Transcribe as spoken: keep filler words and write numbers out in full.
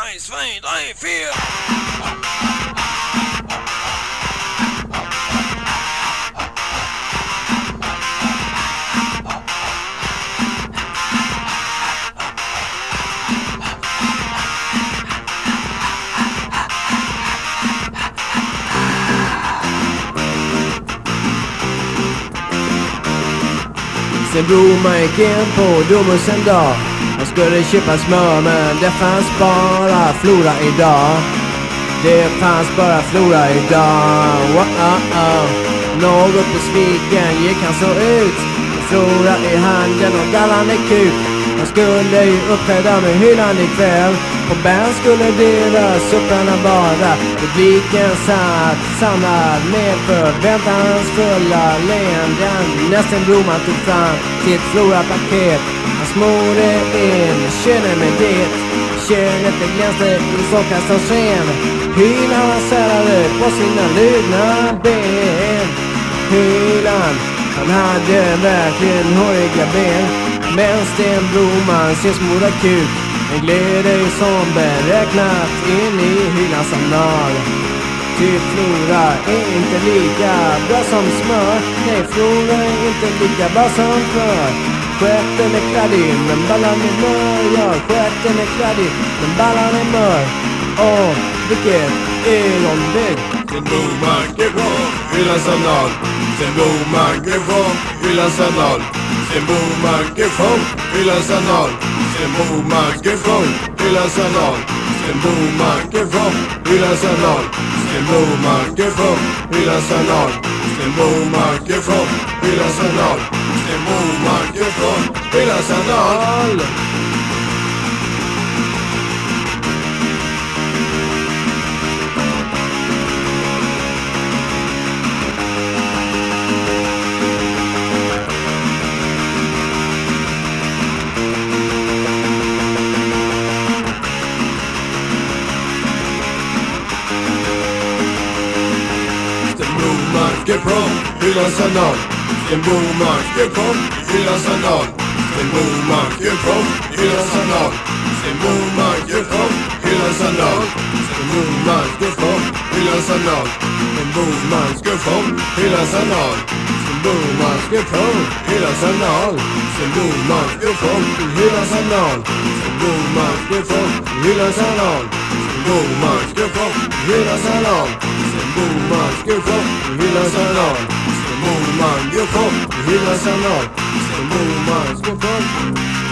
eins, zwei, drei, vier. Sen Broman gick in på Domus en dag. Han skulle köpa smör men det fanns bara Flora idag. Det fanns bara Flora idag. Wow-oh. Något besviken gick han så ut. Flora i handen och gallan i kuk. Han skulle ju uppträda med hyllan ikväll. Och band skulle delas supparna bara. Publiken satt samlad med förväntansfulla leenden. Nästan Broman tog fram sitt Flora-paket. Han smorde in könen med det. Könet det glänste i såkastans sken. Hyllan han särade på sina lydna ben. Hyllan, han hade verkligen håriga ben. Men Sten Broman ser smorda kuk. En glädje som beräknat in i hyllans anal. Ty Flora är inte lika bra som smör. Nej, Flora är inte lika bra som förr. Stjärten är kladdig men ballan är mör. Ja, stjärten är kladdig men ballan är mör. Åh, vilket ögonblick. Sten Broman går från hyllans anal. Sten Broman går från hyllans anal. Sten Broman går från hyllans anal. Sten Broman går från hyllans anal. Sten Broman går från hyllans anal. Sten Broman går från hyllans anal. Sten Broman går från hyllans anal. Sten Broman går från hyllans anal. Get from hyllans anal. Sten Broman get from hyllans anal. Sten Broman get from hyllans anal. Sten Broman get from hyllans anal. Sten Broman get from hyllans anal. Sten Broman get from hyllans anal. Sten Broman get from hyllans anal. Sten Broman get from hyllans anal. Sten Broman get from hyllans anal. Sten Broman get from hyllans anal. Sten Broman get from hyllans anal. Sten Broman get from hyllans anal. Sten Broman get from